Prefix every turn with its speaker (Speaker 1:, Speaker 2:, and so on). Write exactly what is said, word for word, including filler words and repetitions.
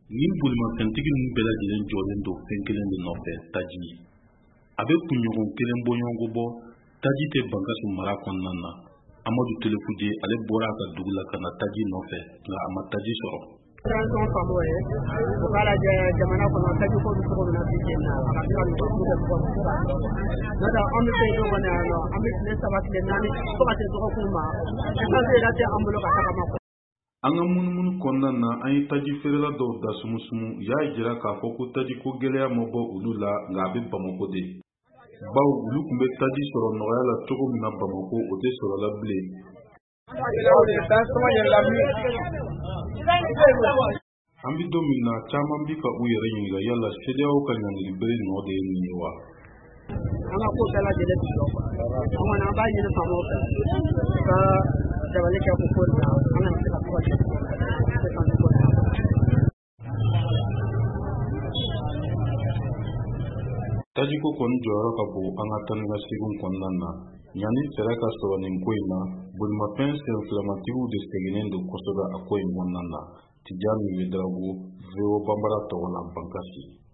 Speaker 1: Ni bolimafɛntigi ninnu bɛɛ lajɛlen jɔlen don fɛn kelen de nɔfɛ, taji. A bɛ kunɲɔgɔn kelen bɔɲɔgɔnko bɔ taji tɛ Bankasu mara kɔnɔna na. Amadu Telefuje ale bɔra a ka dugu la ka na taji nɔfɛ nka a ma taji sɔrɔ.
Speaker 2: Transition faamo ye o k'a lajɛ jamana kɔnɔ taji ko bɛ cogo min na bi sen na a ka se ka nɔgɔya pour que mɔgɔw bɛ se k'a sɔrɔ. N'o tɛ an bɛ fɛ yen kɔni yan nɔ an bɛ tile saba tile naani fo ka se dɔgɔkun ma essence yɛrɛ tɛ an bolo ka tagama.
Speaker 1: An ka munumunu kɔnɔna na an ye taji feerela dɔw da sumusumu y'a jira k'a fɔ ko taji ko gɛlɛya ma bɔ olu la nka a bɛ Bamako de. Bawo olu tun bɛ taji sɔrɔ nɔgɔya la cogo min na Bamako o tɛ sɔrɔ la bilen. An bi don min na caman bi ka u yɛrɛ ɲininka yala C D E A O ka ɲangili bere nɔ de ye nin ye wa?
Speaker 2: An ka ko bɛɛ lajɛlen bi jɔ quoi. An kɔni an b'a ɲini faamaw fɛ ka dabali kɛ o ko in na an kana se ka tɔgɔ tiɲɛ.
Speaker 1: Tajiko kɔni jɔyɔrɔ ka bon an ka taa ni ka segin kɔnɔna na. Yanni fɛɛrɛ ka sɔrɔ nin ko in na, bolimafɛn senfilamatigiw de sɛgɛnnen don kosɛbɛ a ko in kɔnɔna na. Tijani Wederawogo, V O Bambara tɔgɔ la Bankasi.